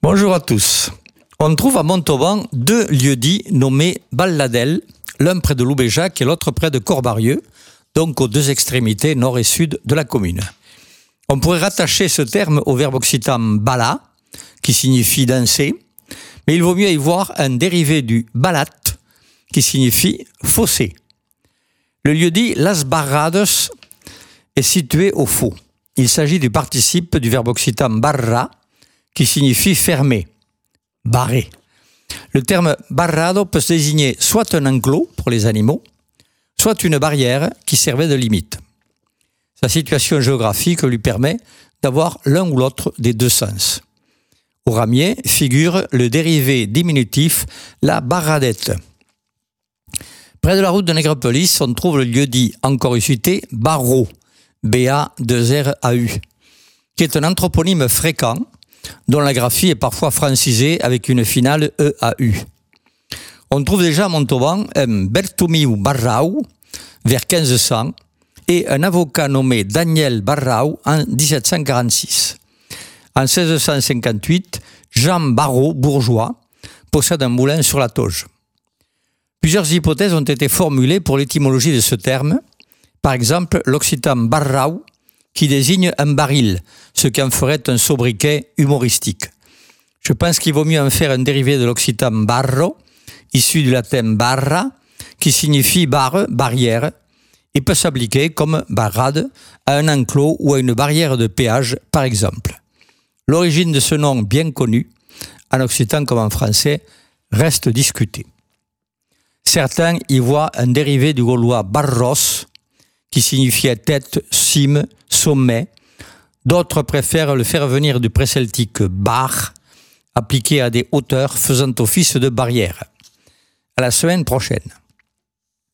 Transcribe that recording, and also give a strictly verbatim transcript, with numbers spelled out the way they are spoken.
Bonjour à tous. On trouve à Montauban deux lieux-dits nommés Balladel, l'un près de Loubéjac et l'autre près de Corbarieux, donc aux deux extrémités nord et sud de la commune. On pourrait rattacher ce terme au verbe occitan bala, qui signifie danser, mais il vaut mieux y voir un dérivé du balat, qui signifie fossé. Le lieu-dit Las Barrades est situé au faux. Il s'agit du participe du verbe occitan barra, qui signifie fermer, barrer. Le terme barrado peut désigner soit un enclos pour les animaux, soit une barrière qui servait de limite. Sa situation géographique lui permet d'avoir l'un ou l'autre des deux sens. Au ramier figure le dérivé diminutif la barradette. Près de la route de Nègrepelisse, on trouve le lieu-dit encore usité Barraud, B A deux R A U, qui est un anthroponyme fréquent dont la graphie est parfois francisée avec une finale E A U. On trouve déjà à Montauban un Bertomiu Barrau vers quinze cents et un avocat nommé Daniel Barrau en dix-sept cent quarante-six. En seize cent cinquante-huit, Jean Barraud, bourgeois, possède un moulin sur la Tauge. Plusieurs hypothèses ont été formulées pour l'étymologie de ce terme. Par exemple, l'occitan barrau, qui désigne un baril, ce qui en ferait un sobriquet humoristique. Je pense qu'il vaut mieux en faire un dérivé de l'occitan barro, issu du latin barra, qui signifie barre, barrière, et peut s'appliquer comme barrade à un enclos ou à une barrière de péage, par exemple. L'origine de ce nom bien connu, en occitan comme en français, reste discutée. Certains y voient un dérivé du gaulois barros, qui signifiait tête, cime, sommet. D'autres préfèrent le faire venir du préceltique bar, appliqué à des hauteurs faisant office de barrière. À la semaine prochaine.